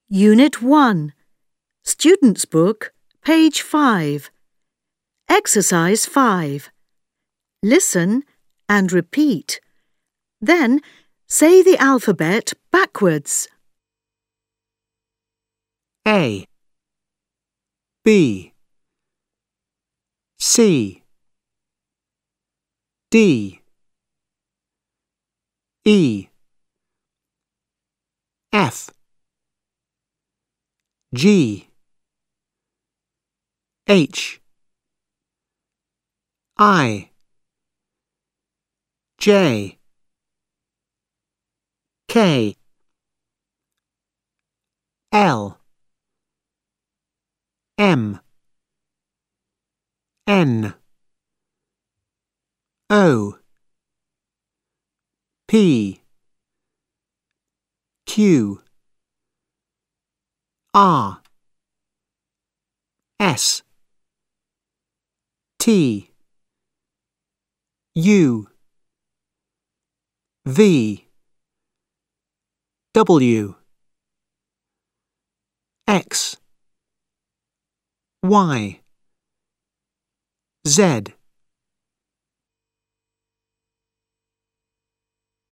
Unit 1, Student's Book, page 5. Exercise 5. Listen and repeat. Then say the alphabet backwards. A, B, C, D, E, F, G, H, I, J, K, L, M, N, O, P, Q, R, S, T, U, V, W, X, Y, Z.